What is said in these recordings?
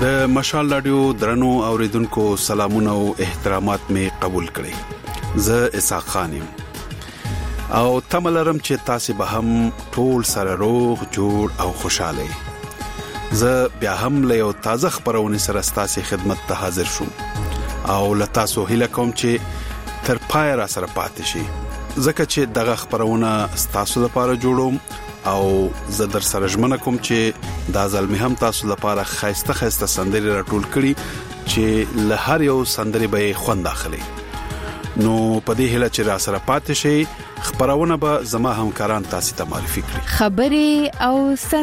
د مشال رادیو درنو اوریدونکو سلامونه او احترامات می قبول کړئ. زه اسحاق خان یم او تملرم چې تاسو به هم ټول سره روغ جوړ او خوشاله. زه بیا هم له یو تازه خبرونه سره ستاسو خدمت ته حاضر شوم او له تاسو هیله کوم چې تر پای را سره پاتې شئ ځکه چې دغه خبرونه ستاسو لپاره جوړوم او زه در سره ژمنه کوم چې دا ځل هم تاسو لپاره خاصه سندري راټول کړي چې له هر یو سندري به خوند اخلي. نو په دې هیله چې را سره پاتې شئ خبرونه به زما همکاران تاسو ته معرفي کړي. خبري او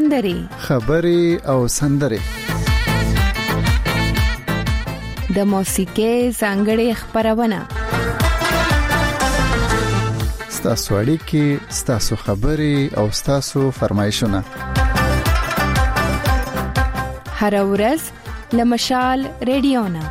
سندري د موسیقي څنګه خبرونه ستاسو اړیکې، ستاسو خبرې او ستاسو فرمایشونه هر ورځ لمشال رادیونا.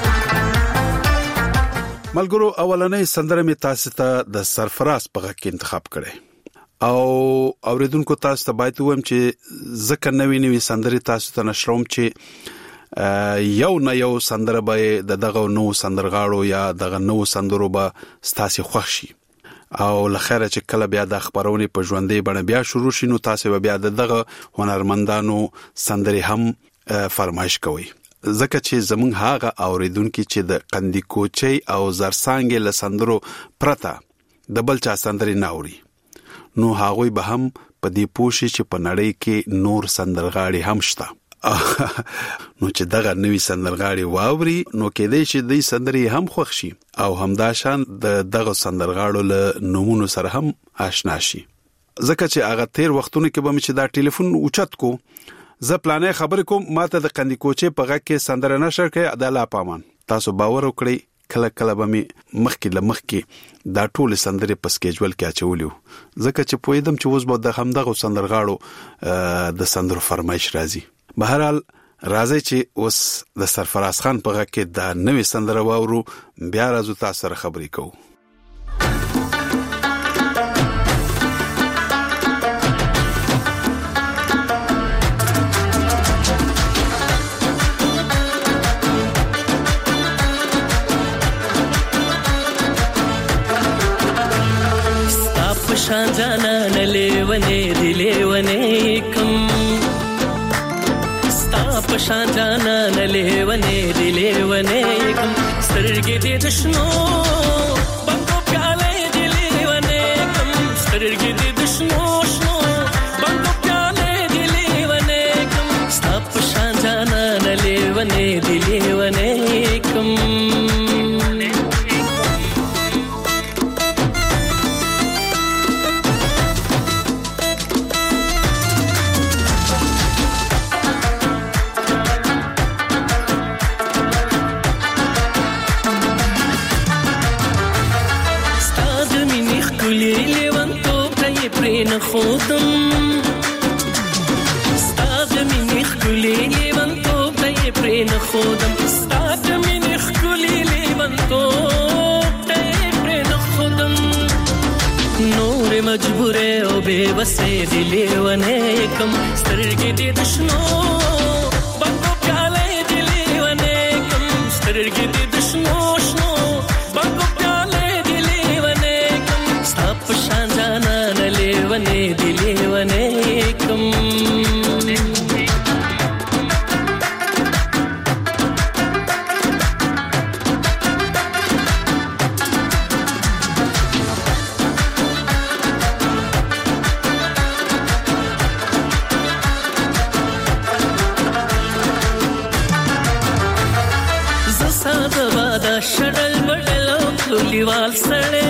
ملګرو اولنې سندره می تاسو ته د سرفراز په غږ کې انتخاب کړې او اوریدونکو تاسو ته باید وایم چې ځکه نوې سندري تاسو ته نشروم چې یو نه یو سندره به دغه نو سندرغاړو یا دغه نو سندرو به ستاسو خوښ شي او لخره چې کله بیا د خبرونه په ژوندې باندې بیا شروع شي نو تاسو به بیا دغه هنرمندانو سندري هم فرمایش کوي ځکه چې زمونږ هغه اوریدونکو چې د قندی کوچي او زرسانګ له سندرو پرته د بل چا سندري ناوري نو هغه به هم په دې پوښي چې په نړۍ کې نور سندرغاړي هم شته نو چې دغه نوې سندرغاړي واوري نو کېدای شي د سندري هم خوښ شي او همداشان دغه سندرغاړو له نمونه سره هم آشنا شي ځکه چې هغه تیر وختونه کې به مې چې دا ټلیفون اوچت کو زه پلانې خبرې کوم ماته د قندی کوچې په غږ کې سندره نشر کوي عدالت پامان تاسو باور وکړئ کله به مې مخکې دا ټول سندرې په سکیجول کې اچولیو ځکه چې پوهیدم چې اوس به د همدغه سندرغاړو د سندرو فرمایش راځي. بهرحال راځي چې اوس د سرفراز خان په غږ کې دا نوې سندره واورو بیا راځو تاسو سره خبرې کوو. شان جانا نلیونه دی لیونه کم ستا پشان جانا نلیونه دی لیونه کم سترګې دې دشنو بنګو پیاله دی لیونه کم سترګې دې دشنو شنو بنګو پیاله دی لیونه کم ستا پشان جانا نلیونه دی لیونه کم خودم ستاد مینی خلی لیوان تو تای پرین خودم ستاد مینی خلی لیوان تو تای پرین خودم نور مجبوره او بے وسه دی لیوانه کم سترګې دې دشنو بنګو پیاله دی لیوانه کم سترګې دې دشنو شنو بنګو پیاله دی لیوانه کم ستاپ شان جانا لیوانه دی لیوانه کم زساده بادا شړل بډلو کلیوال سړې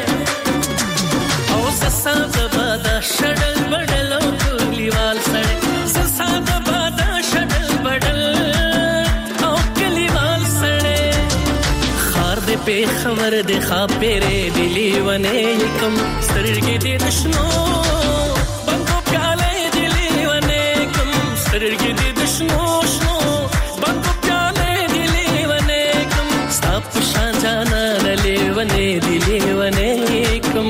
زساده بادا شړل بډلو کلیوال سړې زساده بادا شړل بډل او کلیوال سړې خار دې په خبر دې خاپېره دی لیوانه کم سترګې دې دشنو بنګو پیاله دی لیوانه کم سترګې دې دشنو شنو بنګو پیاله دی لیوانه کم ستا په شان جانا لیوانه دی لیوانه کم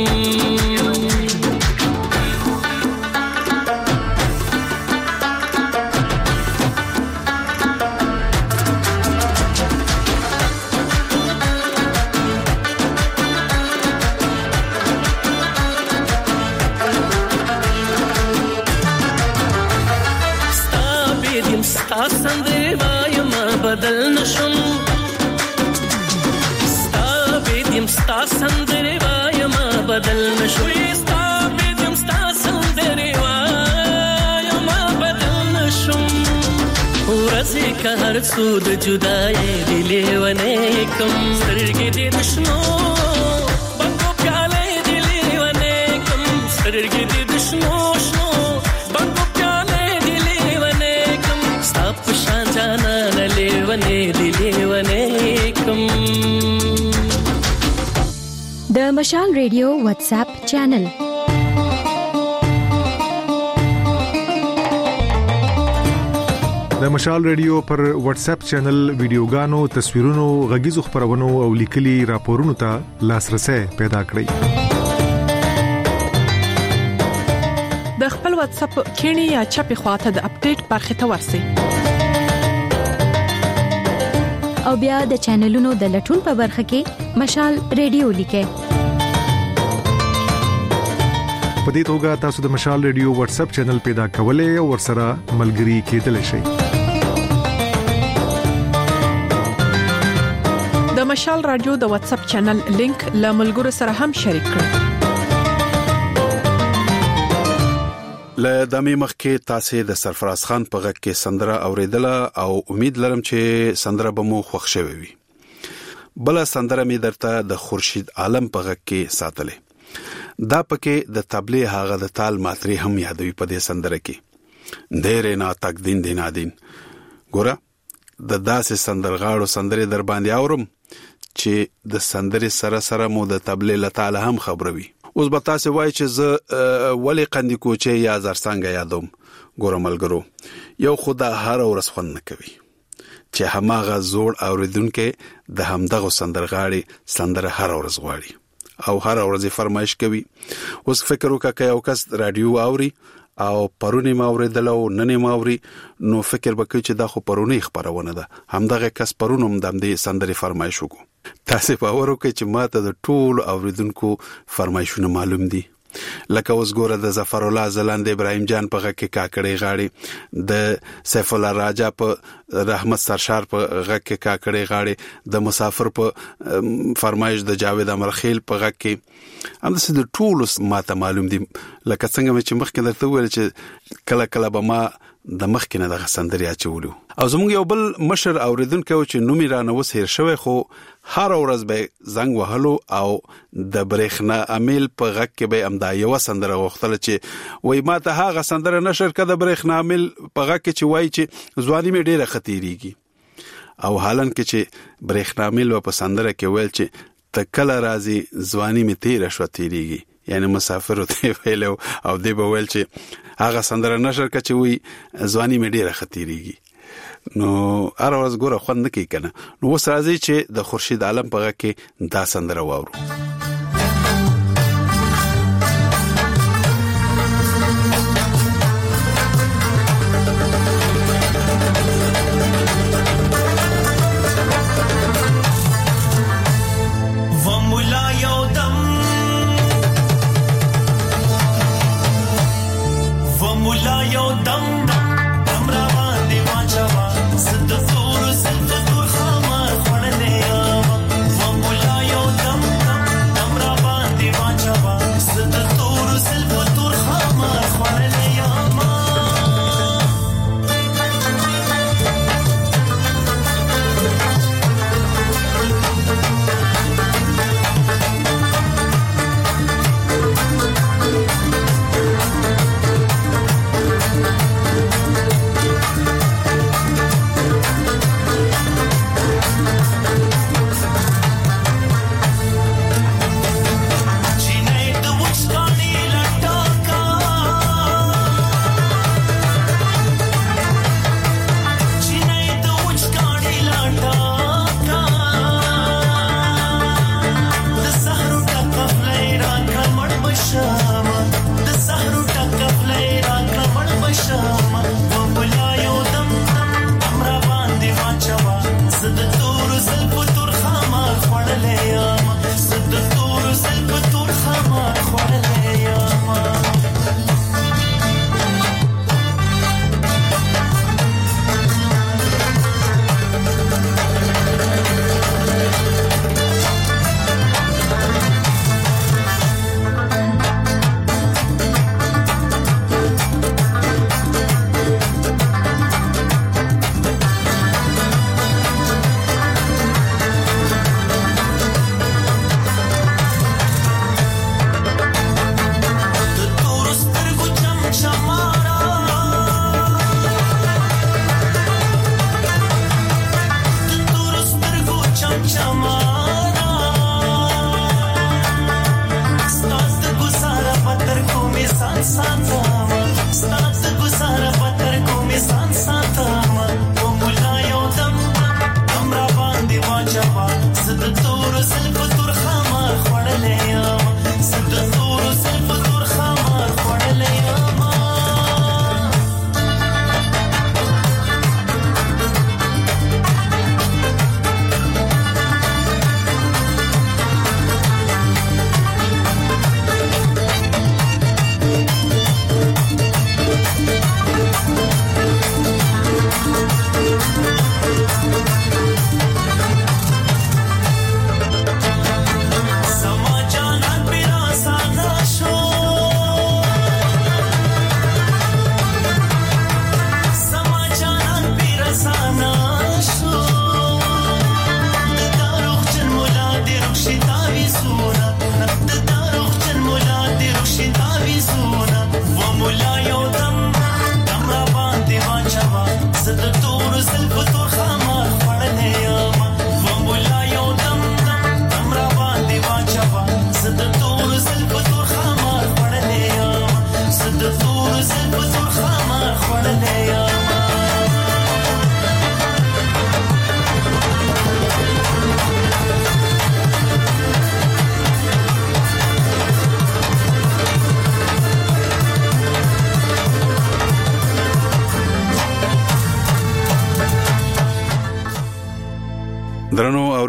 یم ستا سندره وایم بدل نشوي ستا بيدم ستا سندره وایم بدل نشم ورځي که هر څو د جدای دی لیونه کوم سترګې دې دشنو بنګو پیاله دی لیونه کوم سترګې دې دشنو شنو بنګو پیاله دی لیونه کوم ستا په شان جانا لیونه دی لیونه کوم د مشال ریډیو واتس اپ چینل د مشال ریډیو پر واتس اپ چینل ویډیوګانو، تصویرونو، غږیزو خبرونو او لیکلي راپورونو ته لاسرسي پیدا کړئ. د خپل واتس اپ کینی یا چپی خواته د اپډیټ برخه ته ورسئ. او بیا د چینلونو د لټون په برخه کې مشال ریډیو لیکئ. په دې توګه تاسو د مشال ریډیو واتس اپ چینل پیدا کولای او ورسره ملګري کېدلی شئ. د مشال رادیو د واتس اپ چینل لینک له ملګرو سره هم شریک کړئ. له دمه مخکې تاسو د سرفراز خان په غږ کې سندره اوریدله او امید لرم چې سندره به مو خوښ شوي وي. بل سندره می درته د خورشید عالم په غږ کې ساتلې. دا پکې د تبلیغ هغه د تال ماتري هم یادوي په دې سندره کې. ډېر نه تقدین دینا دین ګوره د داسې سندرغاړو سندري در باندې اورم چې د سندري سره سره مو د تبلیغ لتاله هم خبروي. اوس به تاسو وایي چې زه ولی قندې کوچې یا زرڅنګه یادوم. ګوره ملګرو یو خدا هر ورځ خوند نه کوي چې هماغه زوړ اوریدونکو د همدغه سندرغاړي سندره هر ورځ غواړي او هر ورځ فرمایش کوي. اوس فکر وکړه یو کس رادیو اوري او پرونی ماوریدل او ننې ماوري نو فکر وکړي چې دا خو پرونی خبرونه ده. همدغه کس پرونم د دې سندري فرمایش وکړو. تاسو باور وکړئ چې ماته د ټول اوریدونکو فرمایشونه معلوم دي. لکه اوس ګوره د ظفر الله زلاند ابراهیم جان په غږ کې کاکړې غاړي، د سیف الله راجا په رحمت سرشار په غږ کې کاکړې غاړي، د مسافر په فرمایش د جاوید امرخیل په غږ کې همداسې د ټول ماته معلوم دي. لکه څنګه چې مخکې درته ویل چې کله کله به ما د مخکې نه د سندري اچولو او زموږ یو بل مشر اوریدونکو چې نومي رانه وسیر شوی خو هر ورځ به زنګ وهلو او د برېښنا امیل په غږ کې به امدا یو سندره وختله چې وای ماته هغه سندره نشر کړه د برېښنا امیل په غږ کې چې وای چې ځواني مې ډېره خطرېږي او حالان کې چې برېښنا امیل په سندره کې ویل چې تکل راځي ځواني مې تیر شو تیریږي، یعنی مسافر ته ویلو او دی به ویل چې هغه سندره نشر کړه چې وای ځواني مې ډېره خطرېږي. نو هر ورځ ګوره خوند نه کوي کنه. نو اوس راځي چې د خورشید عالم په غږ کې دا سندره واورو. Dum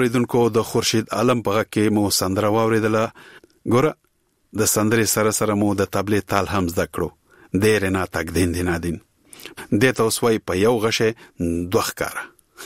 اوریدونکو د خورشید عالم په غږ کې مو سندره واوریدله. ګوره د سندرې سره سره مو د طبلې تال هم زده کړو. دیر نه تک دین دین د توسوي په یو غشه دوخ کاره.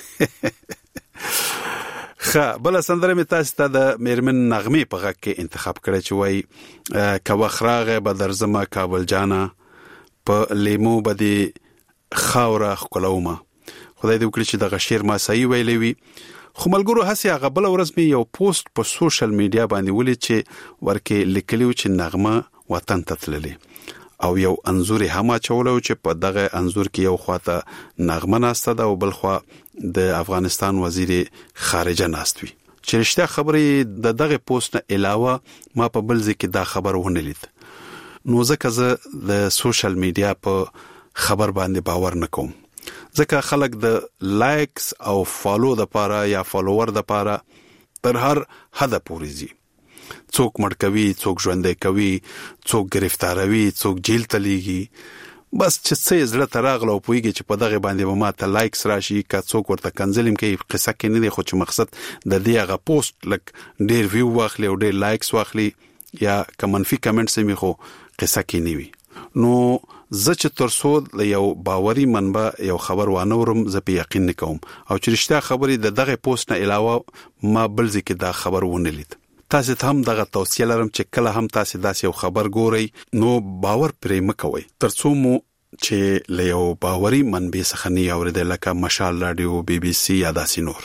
خا بل سندره می تاسو ته د میرمن نغمه په غږ کې انتخاب کړی چې وای کوا خراغه بدر زما کابل جانا په لیمو بدی خاوره خلومه. خدای دې وکړي چې د شعر ما صحیح ویلې وي. خو ملګرو هسه هغه بل ورځ می یو پوسټ په سوشل میډیا باندې ولید چې ورکه لیکلیو چې نغمه وطن ته تللی او یو انزور هم چولو چې په دغه انزور کې یو خواته نغمه ناسته ده او بل خوا د افغانستان وزیر خارجه ناست وي. چې رښتیا خبرې د دغه پوسټ نه علاوه ما په بل ځکه دا خبر ونه لید. نو ځکه زه د سوشل میډیا په خبر باندې باور نکوم. ځکه خلک د لایکس او فالو د پاره یا فالوور د پاره تر هر حد پورې زی. څوک مړ کوي، څوک ژوندې کوي، څوک گرفتاروي، څوک جیل ته لیږي. بس چې څه زړه تراغله او پويږي چې په دغه باندې به ماته لایکس راشي کا څوک ورته کنځلم کوي. قصه کې نه دی خو چې مقصد د دې هغه پوسټ لک ډیر ویو واخلي او ډیر لایکس واخلي یا کومنفي کمنټس می خو قصه کې نه وي. نو زه چې ترسو له یو باوري منبع یو خبر وانورم زه په یقین نکوم او چې رښتیا خبرې د دغه پوسټ نه علاوه ما بل ځکه دا خبر ونه لید. تاسو ته هم دغه توصیه لرم چې کله هم تاسو داسې یو خبر ګورئ نو باور پرې مکوئ ترڅو مو چې له یو باوري منبع څخه نه اوریدل لکه مشال رادیو، بي بي سي یا داسې نور.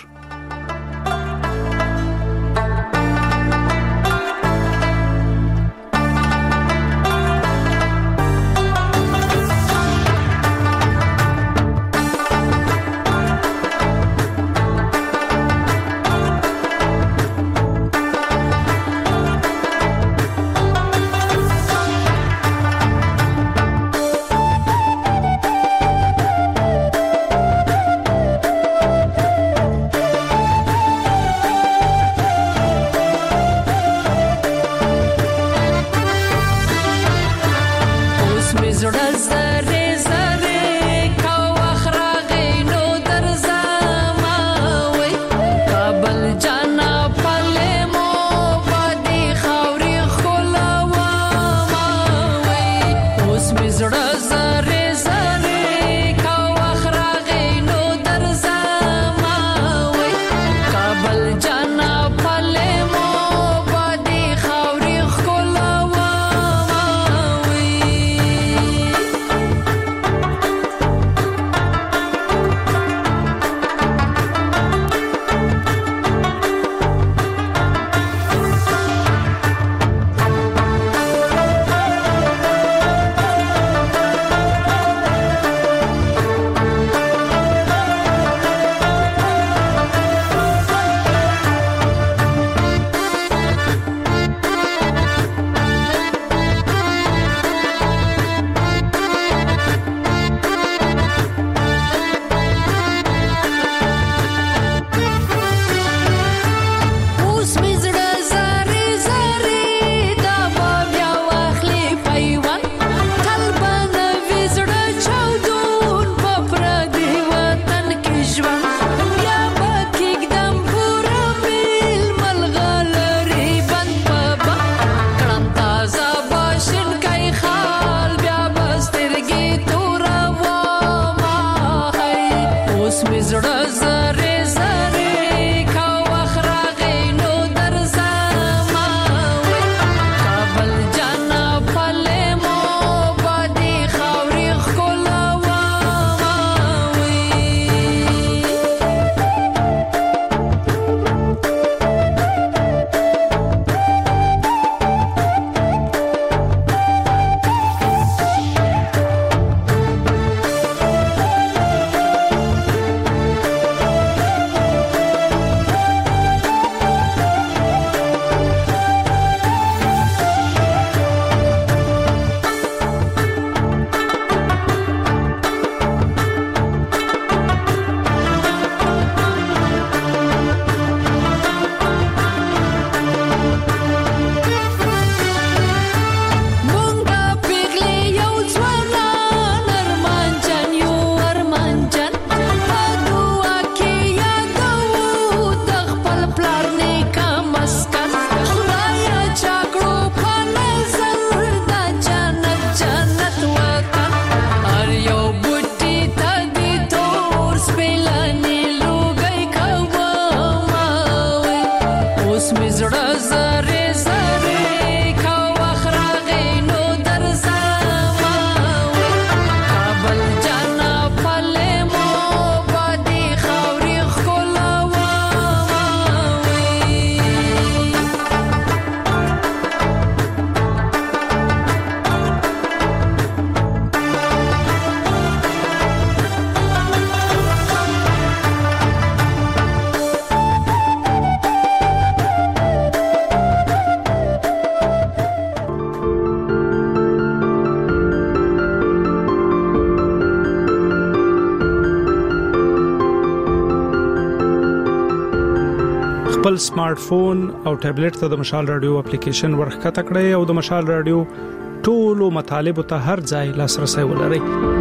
خپل سمارټ فون او ټابلیټ ته د مشال رادیو اپلیکیشن ورخته کړئ او د مشال رادیو ټولو مطالب ته هر ځای لاسرسي ولرئ.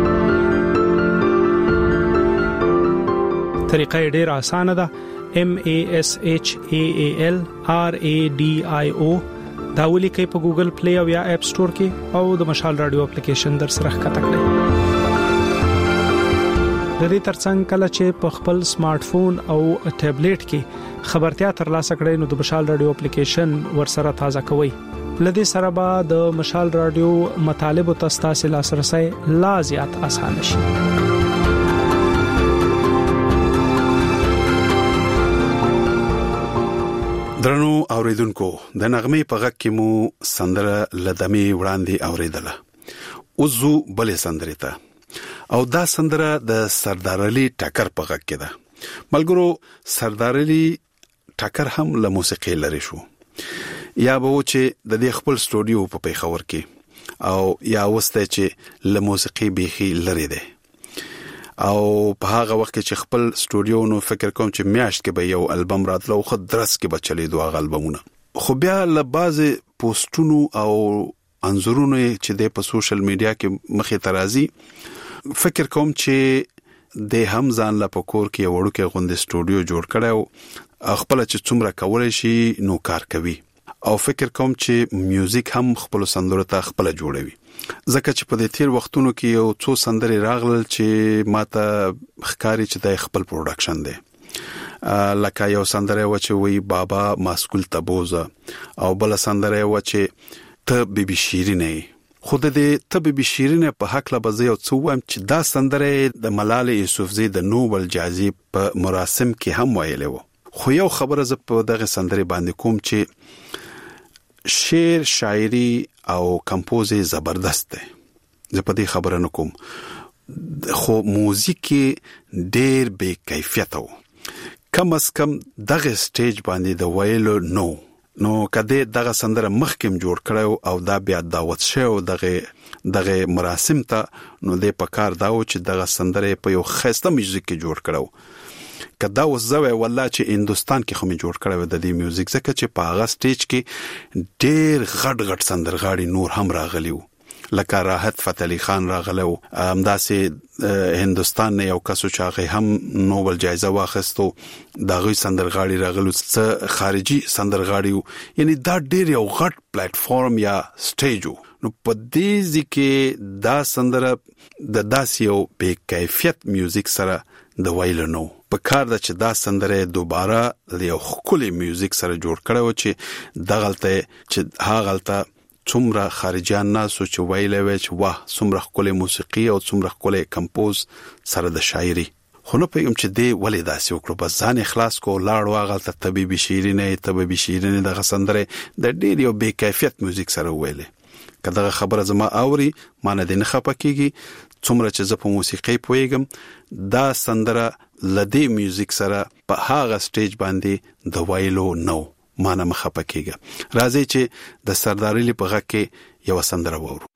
طریقه ډېره اسانه ده. MASHAALRADIO دا ولیکئ په ګوګل پلی او یا اپ سٹور کې او د مشال رادیو اپلیکیشن در سره ښکته کړئ. د دې ترڅنګ کله چې په خپل سمارټ فون او ټابلیټ کې خبرتیا ترلاسه کړئ نو د مشال رادیو اپلیکیشن ورسره تازه کوئ. لدې سره به د مشال رادیو مطالب او تاسو لاسرسي لا زیات اسانه شي. درنو اوریدونکو د نغمه په غږ کې مو سندره لدمي وړاندې اوریدله. اوزو بلې سندره ته او دا سندره د سردار علي ټکر په غږ کې ده. ملګرو سردار علي ټکر هم له موسیقي لري شو. یا به و چې د دې خپل سټوډیو په پیښور کې او یا وسته چې له موسیقي بيخي لري ده. او په هغه وخت کې چې خپل سټوډیو نو فکر کوم چې میاشت کې به یو البم راتلو خو درس کې به چلی دوه البمونه. خو بیا له بعض پوسټونو او انزورونو چې د په سوشل میډیا کې مخې ترازی فکر کوم چې د هم ځان لا پکور کې وړو کې غوندې سټوډیو جوړ کړو خپل چې څومره کولای شي نو کار کوي او فکر کوم چې میوزیک هم خپل سندرو ته خپل جوړوي. ځکه چې په دې تیر وختونو کې یو څو سندري راغلل چې ماته ښکاری چې د خپل پروډکشن دی. لکه یو سندره و چې وی بابا ماسکول تبوزه او بل سندره و چې ته بیبي شیرینه. خود دې ته بیبي شیرینه په حق لا بزي او څو هم چې دا سندره د ملال یوسفزی د نوبل جایزې په مراسم کې هم ویلې و. خو یو خبره ز په دغه سندره باندې کوم چې شعر شاعري او کمپوزي زبردست ده. زه په دې خبره نکوم خو موزیک ډېر بے کیفیت و. کم از کم دغه سټیج باندې د ویلو نو کده دغه سندره مخکم جوړ کړو او دا بیا دعوت شو دغه مراسم ته نو د پکار داو چې دغه سندره په یو خسته میوزیک کې جوړ کړو. کدا وزوي والله چې هندستان کې خو می جوړ کړو د دې میوزیک ځکه چې په هغه سټیج کې ډېر غټ سندرغاړي نور هم راغلیو لکه راحت فتح علي خان راغلو همداسې هندستان نه یو کسو چې هغه هم نوبل جایزه واخیستو دا غوي سندرغاړي راغلو څه خارجي سندرغاړي یعنی دا ډېر یو غټ پلیټ فارم یا سټیج نو په دې ځکه دا سندره د داسیو بے کیفیت میوزیک سره د ویلو نو په کار د چې دا سندره دوباره یو خولي میوزیک سره جوړ کړو چې دغلته چې هاغلته څومره خارجيان ناسو چې ویلې وې چې واه څومره خولي موسیقي او څومره خولي کمپوز سره د شاعري. خو نو په چې دی ولې داسې وکړو بس ځان اخلاص کو لاړ واغلته طبيبي شیرینه د غسندره د ډېر یو بے کیفیت میوزیک سره ویلې. کله خبره زما اوري مانه د نه خپکیږي څومره چې زه په موسیقي پويګم دا سندره لدی میوزیک سره په هغه سټیج باندې د وایلو نو مانه مخپکیږي. راځي چې د سردار علي په غږ کې یو سندره وورو.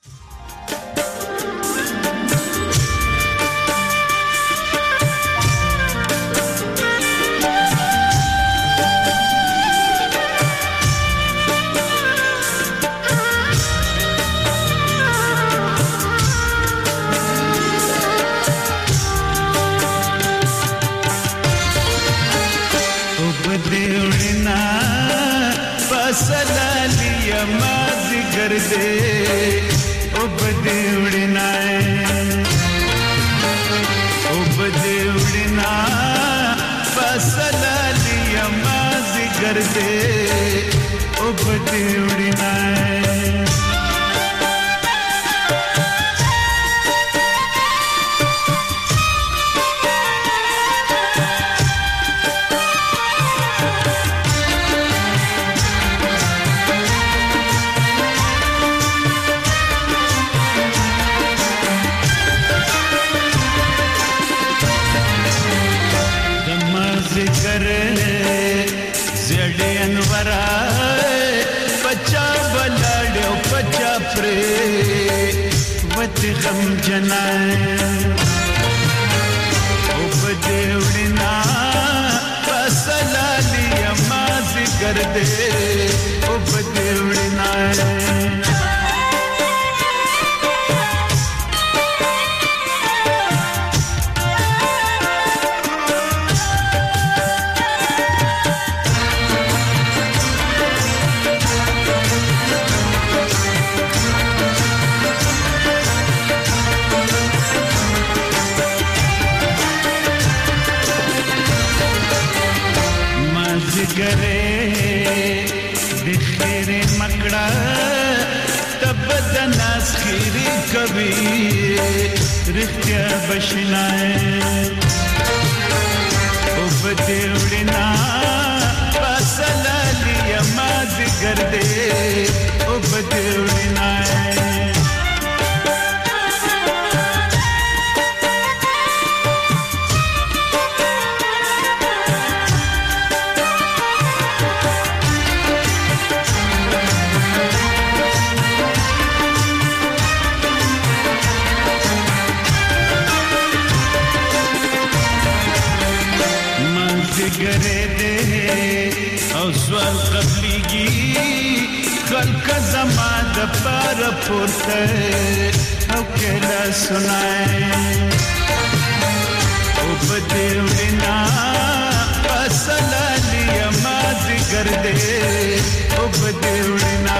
فصل لي مازق ګرځې او بدې وړینا غم جنای او بدوړنا فسلالی ما ذکر دې او بدوړنا رښتیا بشنای او بدوړنا فسلالی ما ذکر دې او بدوړنا پر پورته او کلا سنای او بدوړنا فسلالی ما ذکر دې او بدوړنا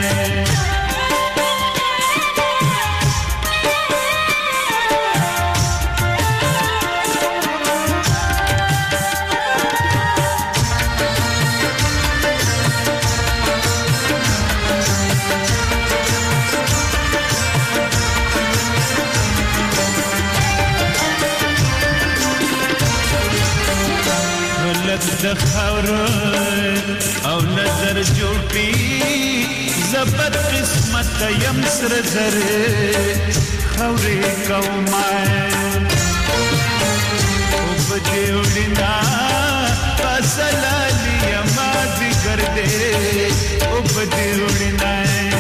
د خاور او نظر جوړي زبر قسمت یم سر زر خوري کومه او بدوړنا فسلالی ما ذکر دې او بدوړنا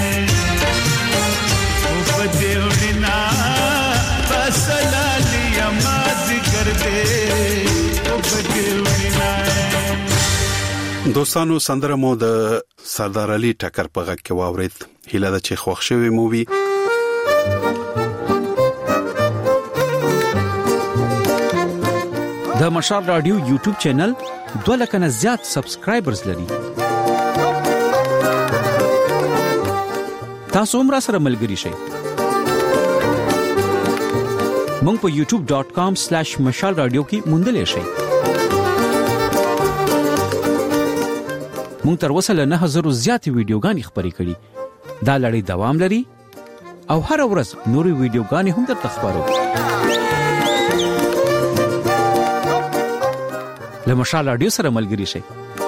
او بدوړنا فسلالی ما ذکر دې او بدوړنا دوستانو سندره مو د سردار علي ټکر په غږ کې واورید هیله ده چې خوښ شوي مو وي د مشال رادیو یوټیوب چینل 2 لک نه زیات سبسکرایبرز لري تاسو هم را سره ملګري شئ مونږ په youtube.com/mashalradio کې موندلې شئ مونږ تر اوسه له 9000 زیات ویډیوګانې خبرې کړې دا لړۍ دوام لري او هر ورځ نوري ویډیوګانې هم درته خبرو له مشال رادیو سره ملګري شئ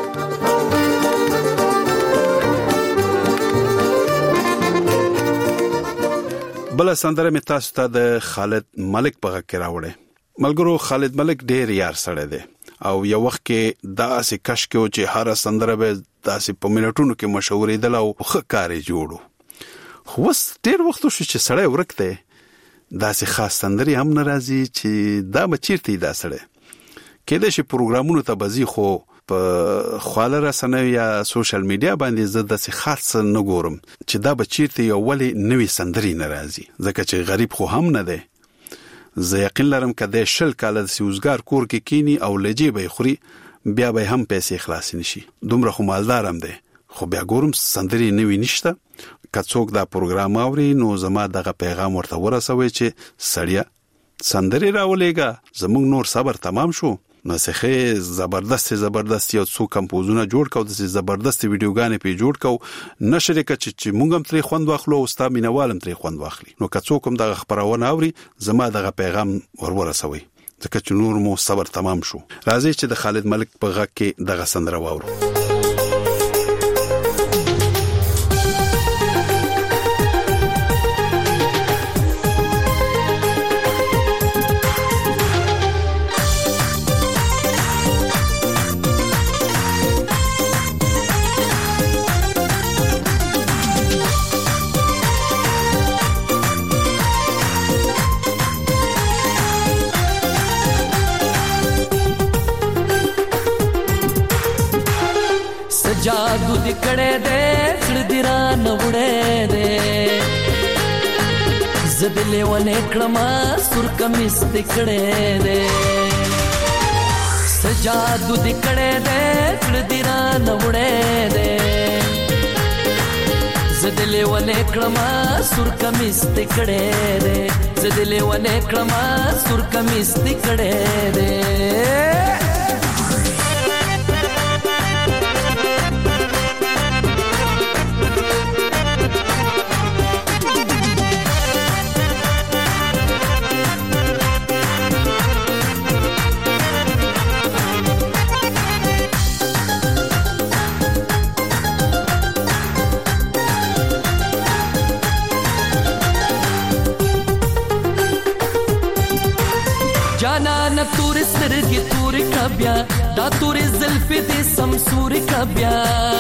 بل سندره می تاسو ته د خالد ملک په غږ کې راوړې ملګرو خالد ملک ډېر یار سره دی او یو وخت کې داسې کش کې او چې هر سندره به داسې په منټونو کې مشهورې دل او خکارې جوړو خو وس ډېر وخت شو چې سړی ورکته داسې خاص سندري هم ناراضي چې دا مچیرته دا سړی کله چې پروګرامونو ته بزي خو په خواله رسنۍ یا سوشل میډیا باندې زه د خاص نه ګورم چې دا بچیرته یو ولې نوې سندري ناراضي ځکه چې غریب خو هم نه دی زه یقین لرم کده شل کال د سوزګار کور کې کینی او لجی به خوري بیا به هم پیسې خلاص نشي دومره خو مالدار هم دی خو بیا ګورم سندري نوې نشته کڅوک دا پروګرام اوري نو زما دغه پیغام ورته ورسوي چې سړیا سندري راولېګا زموږ نور صبر تمام شو نو څخه زبردست یو څو کمپوزونه جوړ کاو د زبردست ویډیوګانې په جوړ کاو نشر چې مونږ هم ترې خوند واخلو او ستا مینوالم ترې خوند واخلي. نو که څوک هم دغه خبرونه اوري زما دغه پیغام ورسوي ځکه چې نور مو صبر تمام شو. راځي چې د خالد ملک په غږ کې دغه سندره واورو. जादू दिकड़े दे सड़दिरा नवड़े दे जदले वने क्रमा सुर कमिस दिकड़े दे जादू दिकड़े दे सड़दिरा नवड़े दे जदले वने क्रमा सुर कमिस दिकड़े दे जदले वने क्रमा सुर कमिस दिकड़े दे سترګې تورې کبیا دا تورې زلفې دې سمسورې کبیا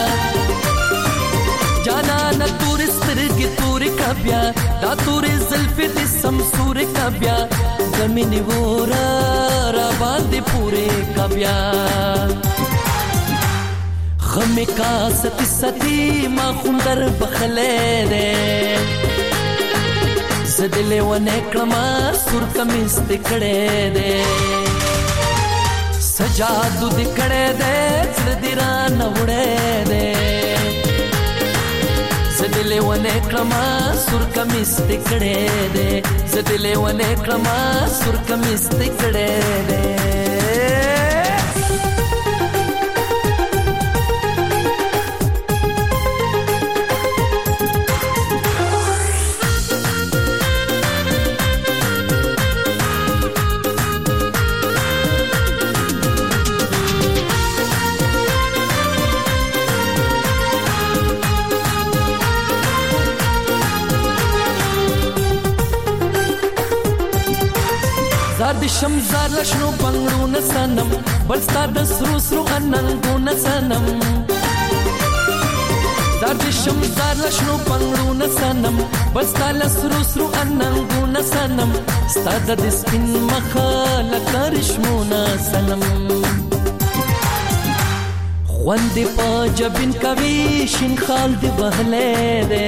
جانان تورې سترګې تورې کبیا دا تورې زلفې دې سمسورې کبیا زمینې ورا را باندې پورې کبیا غمې کا ستی ستی ما خوندر بخلې دې زدلې ونه کړما سور کمیس دکړې دې سجادو دکړې دې زړه نوړې دې زدلې ونه کړما سور کمیس دکړې دې زدلې ونه کړما سور کمیس دکړې دې د شمزار لشنو بنگړو نسنم بلستا د سرو سرو اننګو نسنم د شمزار لشنو بنگړو نسنم بلستا د سرو سرو اننګو نسنم ستا د سپین مخه لکرشمو نسنم خوند په جبین کوي شین خال دی بهله ده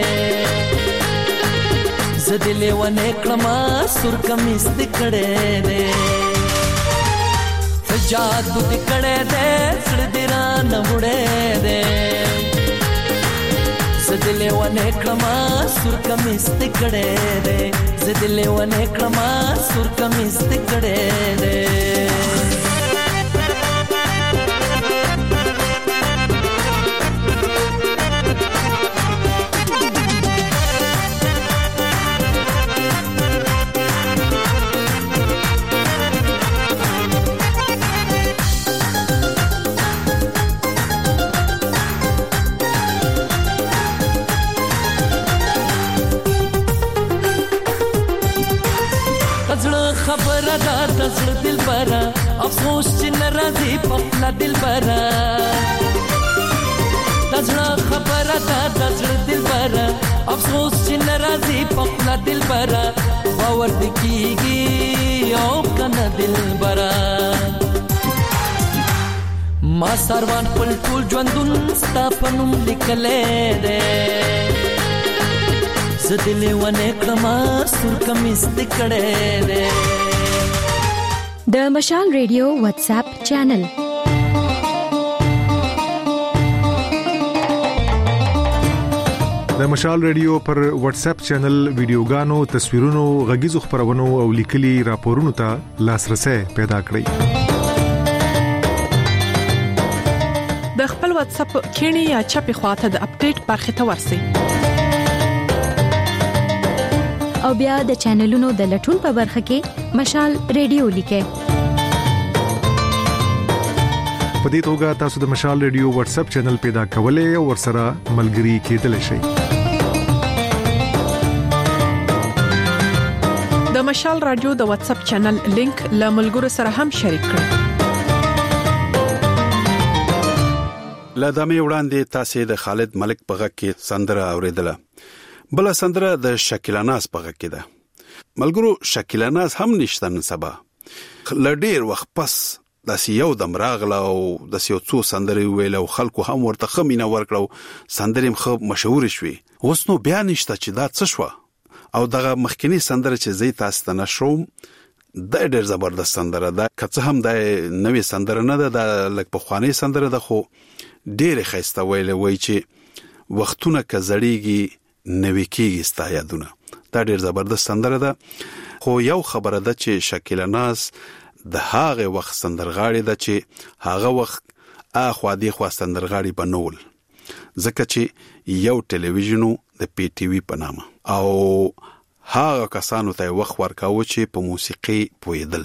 زدلې ونه کړما سور کمیس دکړې دې سجادو دکړې دې سړ دیرا نوړې دې زدلې ونه کړما سور کمیس دکړې دې زدلې ونه کړما سور کمیس دکړې دې خبر دا دزړه دلبره افسوس چې ناراضي په خپل دلبره دزړه خبر دا دزړه دلبره افسوس چې ناراضي په خپل دلبره باور دکېږي او کنه دلبره ما سروان خپل ټول ژوندون ستا په نوم لیکلی دی زدلې ونه کړما سور کمیس دکړې دې د مشال ریډیو واتس اپ چینل د مشال ریډیو پر واتس اپ چینل ویډیوګانو تصویرونو غږیزو خبرونو او لیکلي راپورونو ته لاسرسي پیدا کړئ د خپل واتس اپ کینی یا چپی خواته د اپډیټ برخه ته ورسی او بیا د چینلونو د لټون په برخه کې مشال ریډیو لیکه په دې توګه تاسو د مشال ریډیو واتس اپ چینل پیدا کولای او ورسره ملګري کېدلی شئ د مشال رادیو د واتس اپ چینل لینک له ملګرو سره هم شریک کړئ لدامه وړاندې تاسو د خالد ملک په غږ کې سندره اوریدله بل سندره د شکیلاناز په غږ کې ده ملګرو شکیلاناز هم نشته نن سبا لډیر وخت پس د سیو د مراغله او د سیو څو سندرې ویل او خلکو هم ورته خمینه ورکړو سندرې مخ مشهور شوي اوس نو بیا نشته چې دا څه شو او دغه مخکنی سندره چې زی تاسو ته نشوم د ډېر زبردست سندره ده که هم د نوې سندره نه ده د لک په خواني سندره ده خو ډېر خسته ویل وای چې وختونه کزړیږي نوې کېږي ستا یادونه دا ډېر زبردست سندره ده خو یو خبره ده چې شکیلاناز د هغه وخت سندرغاړي ده چې هغه وخت اخوا دی خوا سندرغاړي بنول ځکه چې یو ټلویزیونو د پی ټی وی په نامه او هغه کسانو ته وخت ورکاوه چې په موسیقي پویدل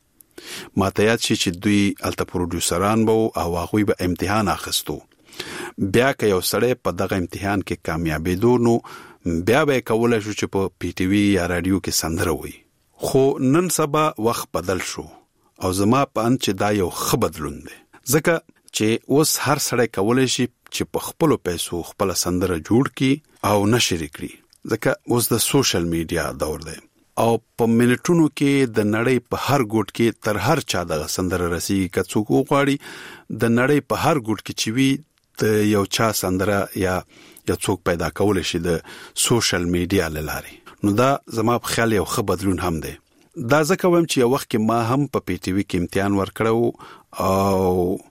ماته یاد شي چې دوی الته پروډوسران وو او هغه به امتحان اخستو بیا که یو سړی په دغه امتحان کې کامیابېدو نو بیا به کولای شو چې په پی ټی وی یا رادیو کې سندره وي خو نن سبا وخت بدل شو او زما په ان چې دا یو ښه بدلون دی ځکه چې اوس هر سړی کولای شي چې په خپل پیسو خپل سندره جوړ کړي او نشر کړي ځکه اوس د سوشل میډیا دور دی او په منټونو کې د نړۍ په هر ګوټ کې تر هر چا د سندره رسیږي که څوک وغواړي د نړۍ په هر ګوټ کې چې وي د یو چا سندره یا څوک پیدا کول شي د سوشل میډیا لاري نو دا زما په خیال یو ښه بدلون هم دی دا ځکه وایم چې یو وخت کې ما هم په پی ټی وی کې امتحان ورکړو او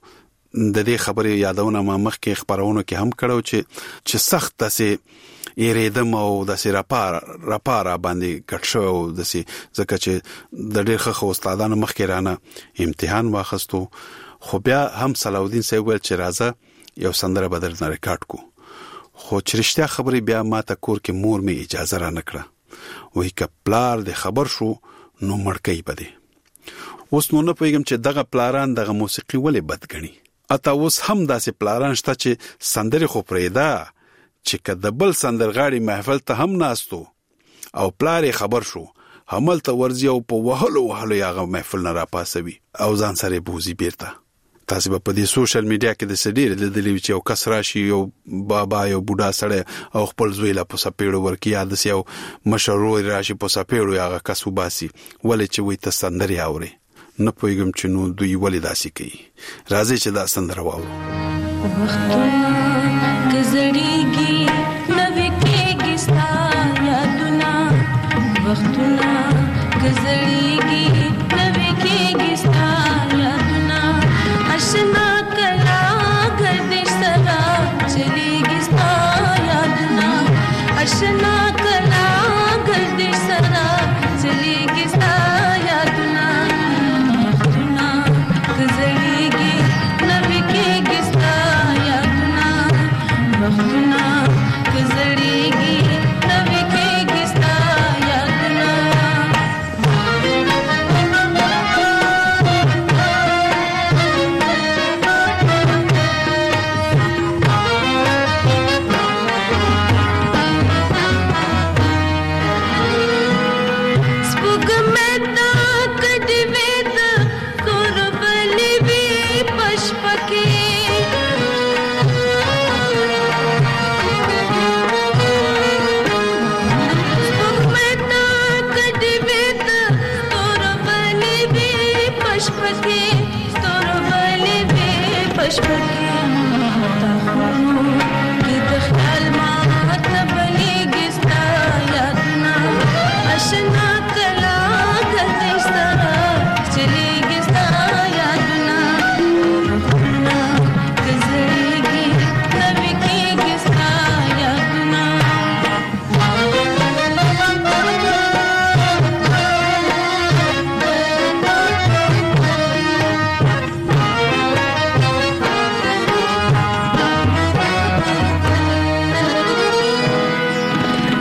د دې خبرې یادونه ما مخکې خبرونو کې هم کړو چې سخت تاسې یریدم او داسې راپار باندې ګټ شو داسې ځکه چې د ډېر ښه استادانو مخکې رانه امتحان واخستو خو بیا هم صلاح الدین صاحب ویل چې راځه یو سندره بدل نه ریکارډ کو خو چې رښتیا خبرې بیا ما ته کور کې مور می اجازه را نکړه وای ک پلار د خبر شو نو مړکې بده اوس نو نه پوهیږم چې دغه پلاران دغه موسیقي ولې بد غني اته اوس هم داسې پلاران شته چې سندره خو پرېدا چې کله بل سندرغاړي محفل ته هم ناستو او پلار خبر شو حمل ته ورځي او په وهلو یاغه محفل نه را پاسوي او ځان سره بوزي بیرته تاسو په دې سوشل میډیا کې د سډیر د دلی چې یو کس راشي یو بابا یو بوډا سره او خپل زوی لا په سپېړو ورکی یاد سي او مشرو راشي په سپېړو یاغه کس وباسي ولې چې وي ته سندري اوري نه پوهیږم چې نو دوی ولې داسي کوي راځي چې دا سندره واورو وختونه کزړیږي نوې کېږي ستا یادونه وختونه کزړیږي نوې کېږي ستا یادونه آشنا کلا گردش سرا چلیږي ستا یادونه آشنا کلا گردش سرا چلیږي ستا یادونه وختونه کزړیږي نوې کېږي ستا یادونه وختونه کزړیږي نوې کېږي ستا یادونه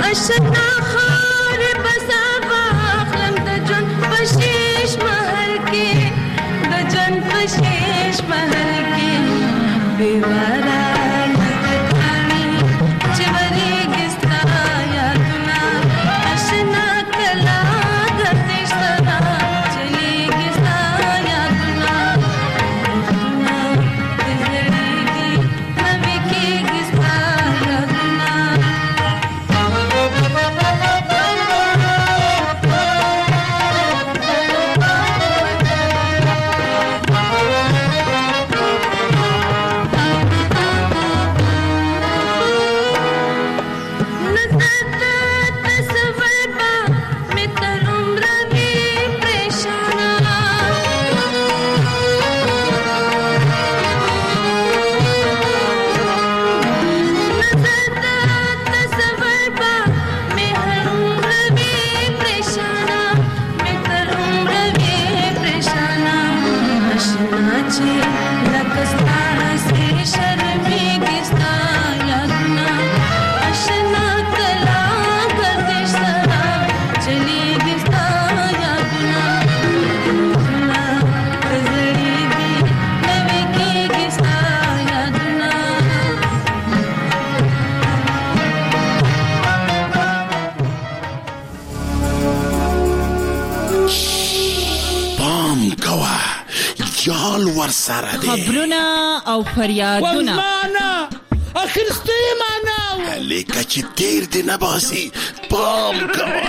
اشنا خار بسابا خلم د جن پشیش محل کې د جن پشیش محل کې بیوارا خبرونه او فریادونه وزمانه اخرستی معنا لیکه چې تیر دی نباسي پام کوه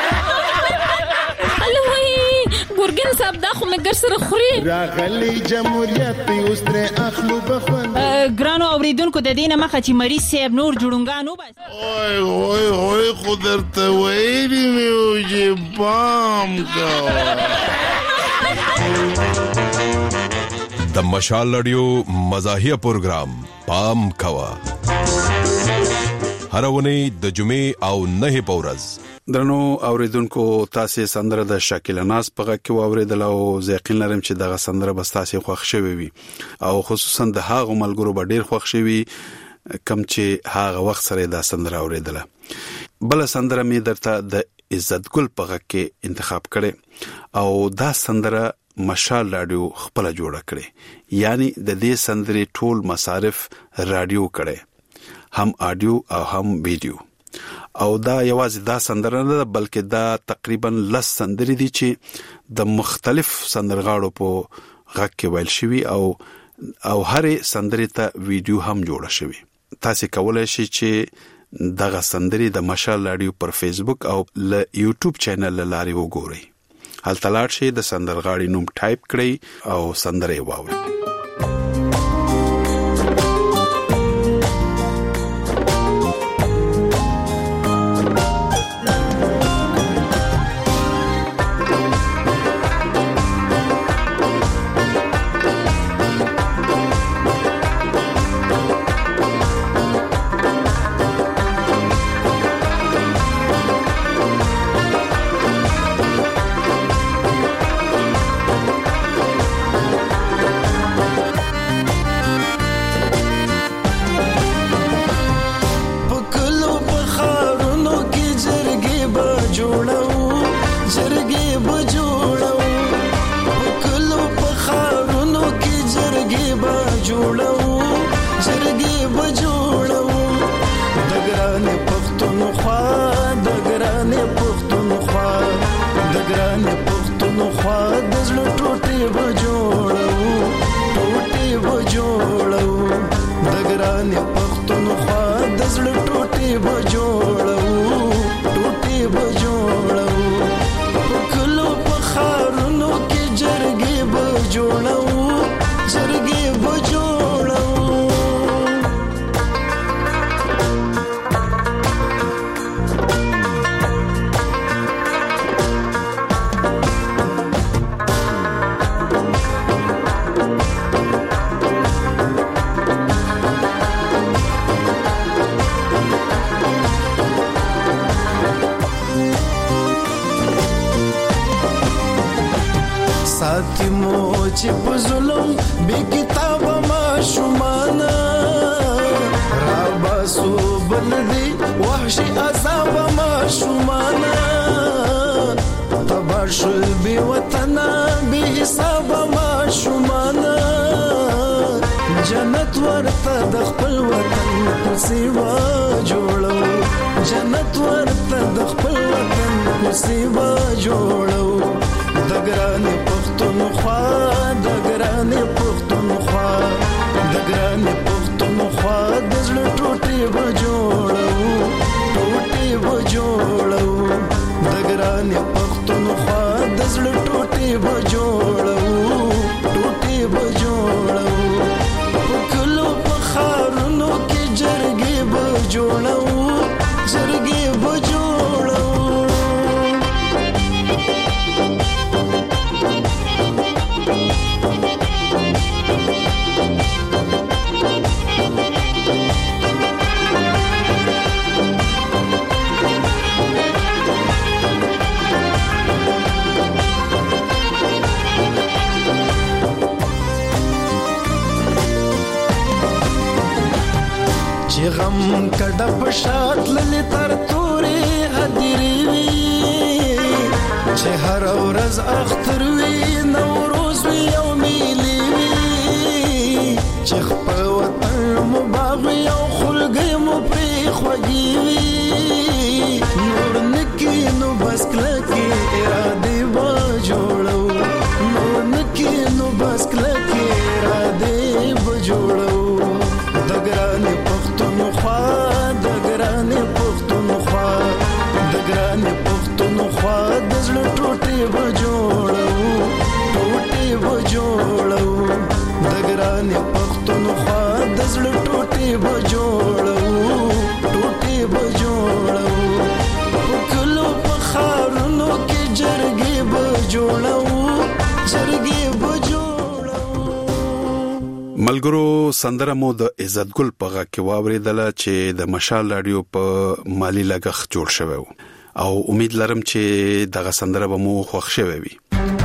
الوی ګورګین صاحب دا خو مګر سره خوري راغلی جمهوریت اوس تر اخلو بخون ګرانو اوریدونکو د دینه مخه چې مریض صاحب نور جوړونګانو بس اوه خدرته ویلی میو چې پام کوه د مشال رادیو مزاحیه پروگرام پام کوا هر ونی د جمعې او نه پورز درنو اوریدونکو تاسو سندره د شاکل ناز په غږ کې اوریدل او یقین لرم چې دغه سندره بس تاسو خوښ شوي وي او خصوصا د هغه ملګرو به ډیر خوښ شوي کم چې هغه وخت سره دا سندره اوریدله بل سندره می درته د عزت ګل په غږ کې انتخاب کړي او دا سندره مشال رادیو خپل جوړه کړي یعنی د دې سندرې ټول مصارف رادیو کړي هم آډیو او هم ویډیو او دا یوازې دا سندره نه بلکې دا تقریبا 10 سندرې دي چې د مختلف سندرغاړو په غږ کې ویل شوی او هرې سندرې ته ویډیو هم جوړه شوی تاسو کولای شئ چې دغه سندرې د مشال رادیو پر فیسبوک او له یوټیوب چینل لاري وګورئ هلته لاړ شئ د سندرغاړي نوم ټایپ کړئ او سندره واورئ وحشي عذاب شمانا تباشل بی وطنا بی حساب ما شمانا جنت ورته د خپل وطن په سیوا جوړو جنت ورته د خپل وطن په سیوا جوړو دګرانې پښتونخوا دګرانې پښتونخوا دګرانې پښتونخوا د زړه ټوټې به جوړو ټوټې به جوړو دګرانې پښتونخوا د زړه ټوټې به جوړو ټوټې به جوړو کلو په خارونو کې جرګې به جوړو جرګې به جوړو غم کډه پشات للی تر تورې هدیری وی چې هر ورځ اختر وی نوروز وی او میلی وی چې خپل وطن مباغ او خلګي مو پری خوږی وی نور نکی نو بس کلکی اراده و جوړو نور نکی نو بس کلکی اراده و جوړو دګرانې پښتونخوا دګرانې پښتونخوا دګرانې پښتونخوا د زړه ټوټې به جوړو ټوټې به جوړو دګرانې پښتونخوا د زړه ټوټې به جوړو ټوټې به جوړو کلو په خارونو کې جرګې به جوړو جرګې به ملګرو سندره مو د عزت ګل په غا کې واوریدل چې د مشال رادیو په مالی لګښت جوړ شوی او امید لرم چې دغه سندره به مو خوښ شوي وي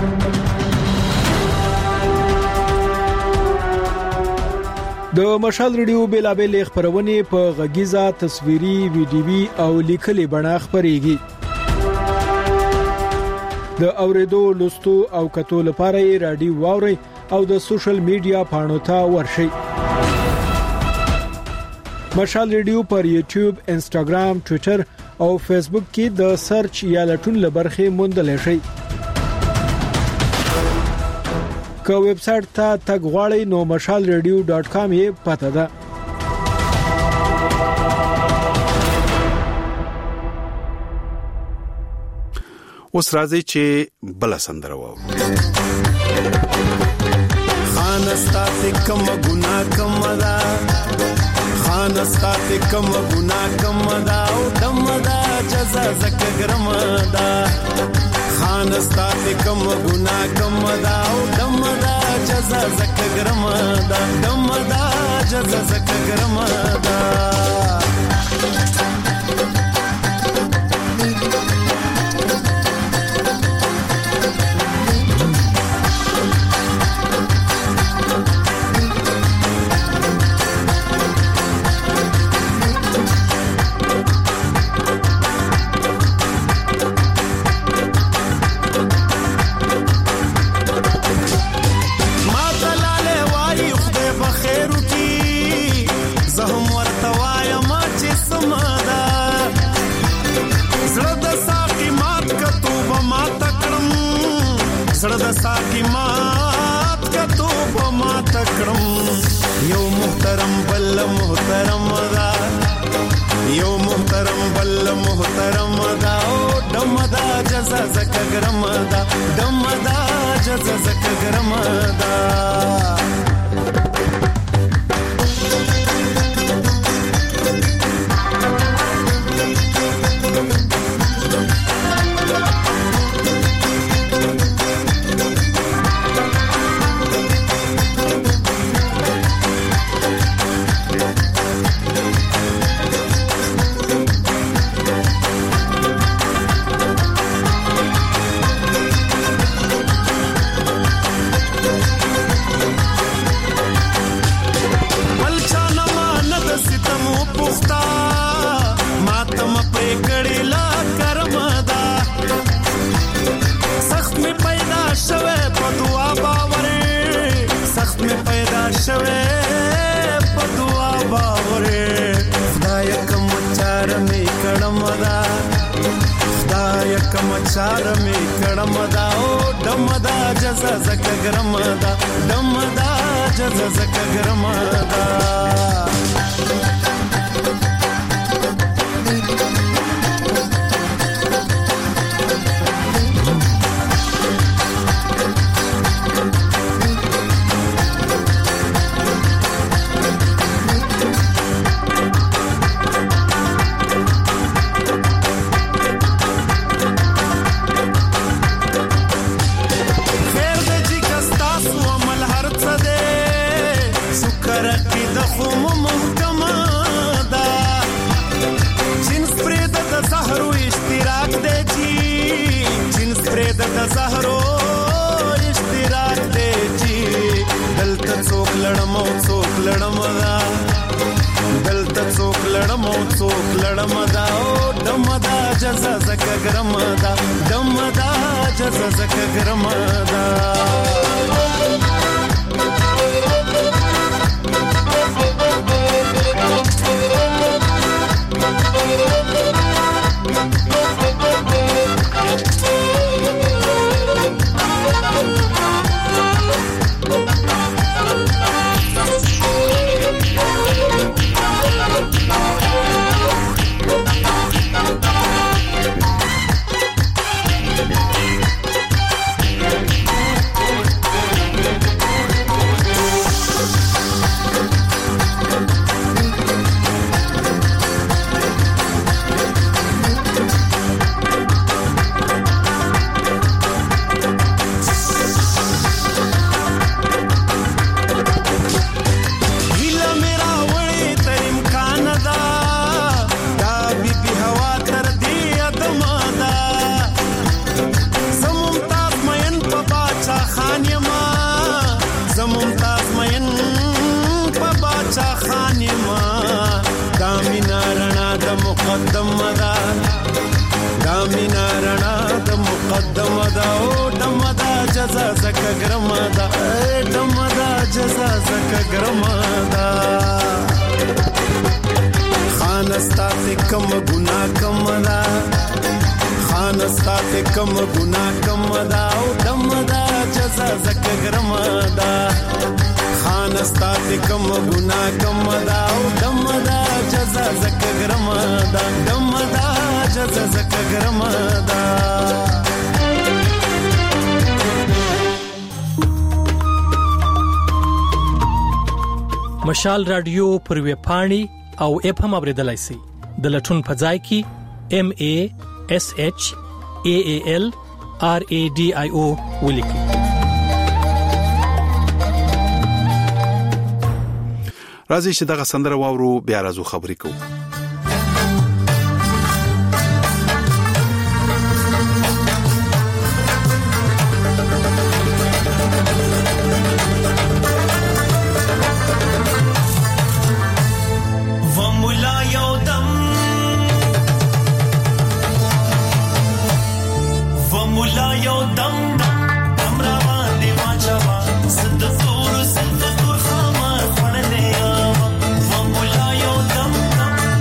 د مشال رادیو بیلابل خبرونه په غږیزه تصویري ویډیوي او لیکلي بڼه خبريږي د اوریدو لوستو او کتو لپاره رادیو واوري او د سوشل میډیا پاڼو ته ورشي مشال رادیو پر یوټیوب انستګرام ټوئیټر او فیسبوک کې د سرچ یا لټون لبرخه موندل شي که ویب سټ ته تګ غواړئ نو mashalradio.com یې پته ده اوس راځي چې بل سندره وو خانستات کم ګنا کم دا خانستات کم ګنا کم دا او دم دا جزا زک ګرم دا خانستات کم ګنا کم دا او دم دا جزا زک ګرم دا دم دا جزا زک ګرم دا زړه د ساقي مات کتو په ما تکړم یو محترم بل محترم دا یو محترم بل محترم دا او دم دا جزا زک ګرم دا دم دا جزا زک ګرم دا لړمدا خدای کوم چار می کړمدا او دمدا جزا زک ګرمدا دمدا جزا زک ګرمدا لړمدا او دمدا جزا زک ګرمدا دمدا جزا زک ګرمدا مشال رادیو پر ویب پاڼې او اپ هم اوریدلای شئ د لټون په ځای کې MASHALRADIO ولیکئ. راځي چې دغه سندره واورو بیا راځو خبرې کوو. Dum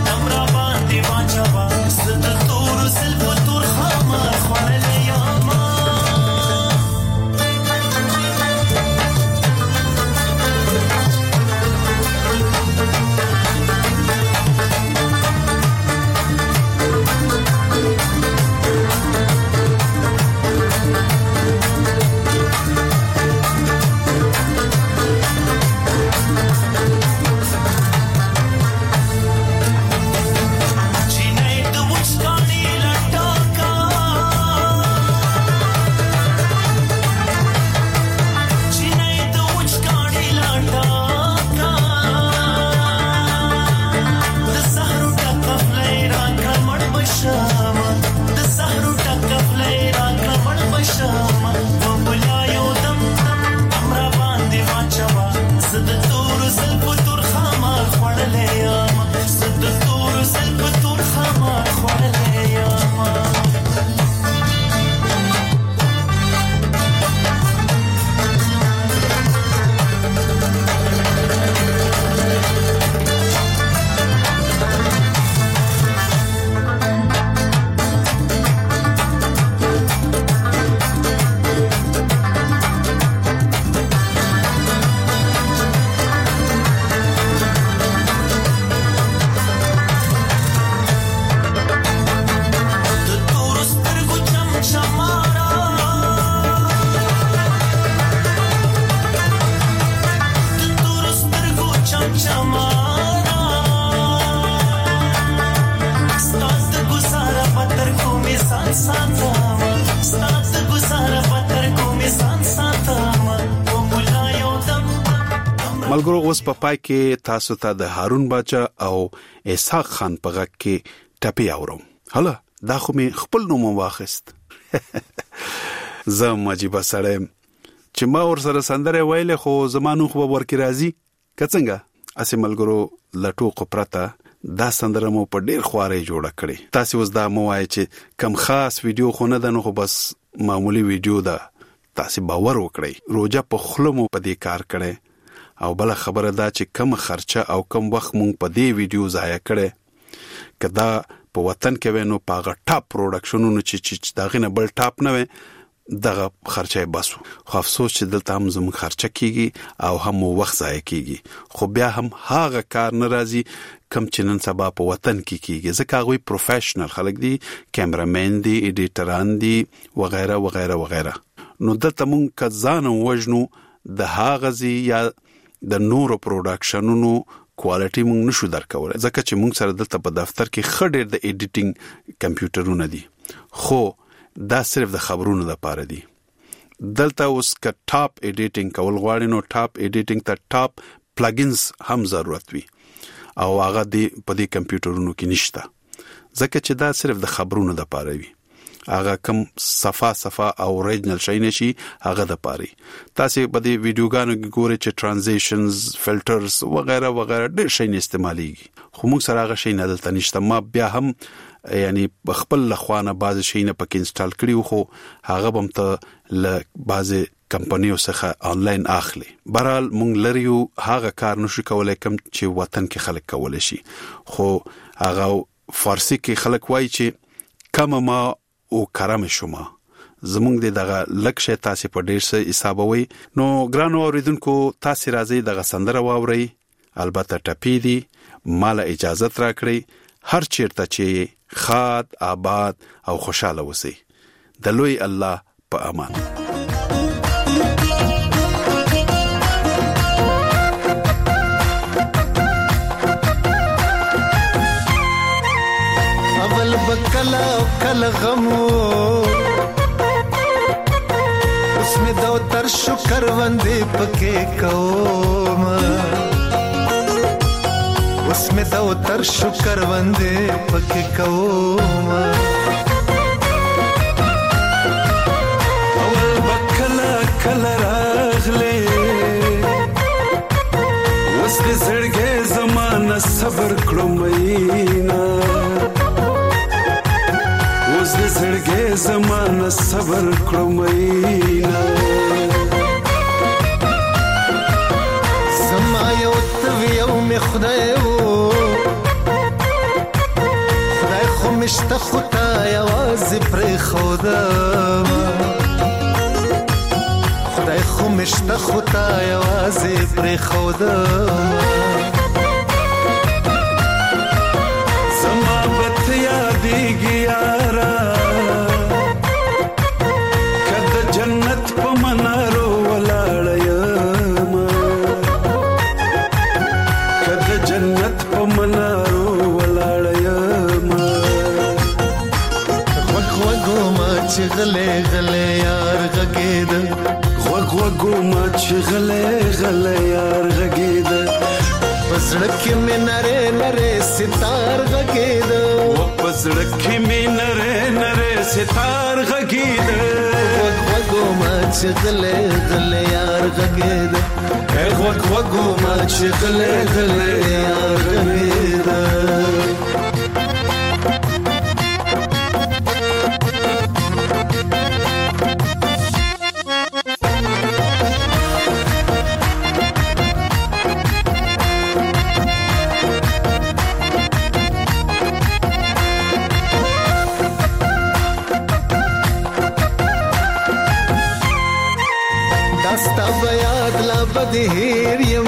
ملګرو اوس په پای کې تاسو ته د هارون باچا او اسحاق خان په غږ کې ټپي اورم. هله دا خو می خپل نوم واخیست. زه مجيبه سره چې ما ور سره سندره ویلې خو زمانو خو ورکی راځي کڅنګه اسې ملګرو لټو قپرته دا سندره مو په ډیر خوارې جوړه کړې. تاسو اوس دا مو وایي چې کم خاص ویډیو خو نه ده نو خو بس معمولی ویډیو ده. تاسو باور وکړئ روزه په خلمو په دې کار کړي او بل خبره دا چې کم خرچه او کم وخت مونږ په دې ویډیو ضایع کړي کدا په وطن کې ونه پاغه ټاپ پروډکشنونو چې داغه نه بل ټاپ نه وي دغه خرچه بسو. خو افسوس چې دلته هم زموږ خرچه کیږي او هم وخت ضایع کیږي خو بیا هم هاغه کار ناراضي کم چې نن سبا په وطن کې کیږي ځکه هغه پروفیشنل خلک دي کیمرامین دي ایډیټران دي وغیرہ وغیرہ وغیرہ. نو دلته مونږ کزان وژنو د هاغه یا د نورو پروډکشنونو کوالټي مونږ نشو درکولای ځکه چې مونږ سره دلته په دفتر کې خډیر د ایډیټینګ کمپیوټرونه دي خو دا صرف د خبرونو لپاره دي. دلته اوس ک ټاپ ایډیټینګ کول غواړي نو ټاپ ایډیټینګ ته ټاپ پلګینز هم ضرورت وي او هغه دی په دې کمپیوټرونو کې نشته ځکه چې دا صرف د خبرونو لپاره وي. هغه کم صفه او اوریجنل شي نشي هغه د پاري. تاسو په دې ویډیوګانو کې ګورئ چې ترانزیشنز فلټرز وغیرہ وغیرہ ډېر شي استعماليږي خو موږ سره هغه شي نه دلته نشته. ما بیا هم یعنی خپل لخوانه بعض شي نه پکې انسټال کړیو خو هغه هم ته ل بعض کمپنیو څخه آنلاین اخلي. برال مونږ لريو هغه کار نشو کولای کوم چې وطن کې خلک کول شي خو هغه فارسی کې خلک وایي چې کما ما او کرم شما زمونږ دغه لکشه تاسو په ډیر څه حسابوي. نو ګرانو اوریدونکو تاسو راځي دغه سندره واوري البته ټپی دي مال اجازه راکړي هر چیرته چې خاد آباد او خوشاله وسی. د لوی الله په امان. اول بکلا کل غمو اس میں دو تر شکر وندے پکے کوم اس میں دو تر شکر وندے پکے کوم اول بکلا کل راغلے اس دے زړګې زمانہ صبر کړو مینا زړګې زمانہ صبر کړو مینا زما یو تویو می خدای وو خدای خو مشته خدای आवाज پر خدا خدای خو مشته خدای आवाज پر خدا زما بت یادېږي یارا جنت په منارو ولاړ یم کله جنت په منارو ولاړ یم غوغو ما چې غلې غلې یار غګید غوغو ما چې غلې غلې یار غګید پسړک کې نره نره ستار غګید پسړک کې نره نره ستار غګید ما چې غلې غلې یار غګید غوغو ما چې غلې غلې یار غګید بدهیر یم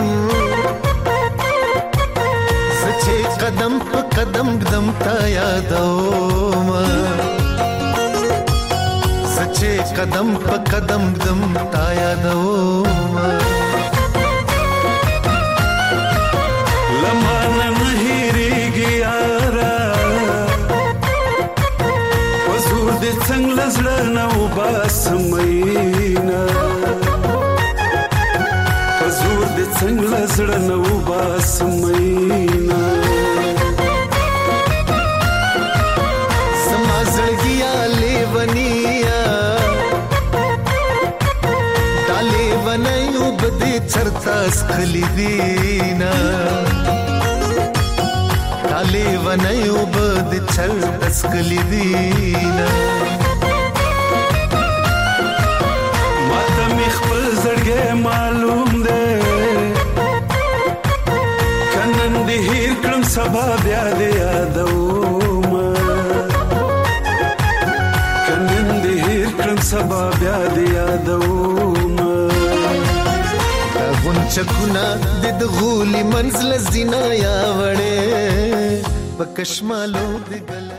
سچې قدم په قدم قدم تا یادوم سچې قدم په قدم قدم تا یادوم لمانه مهریږي یارا وزور دې څنګه لزړه نو باسمینا څنګه زړه نو باسمینا سما زړګیا لیونیا تاله ونایو بده چرتا سخلی دینا تاله ونایو بده چرتا سخلی دینا ماته مخبل زړګې معلوم ده کنن دې هیر کړم سبا بیا دې یادوم کنن دې هیر کړم سبا بیا دې یادوم غونچکونه د غولي منزل زینا یا وړې پکشمالو د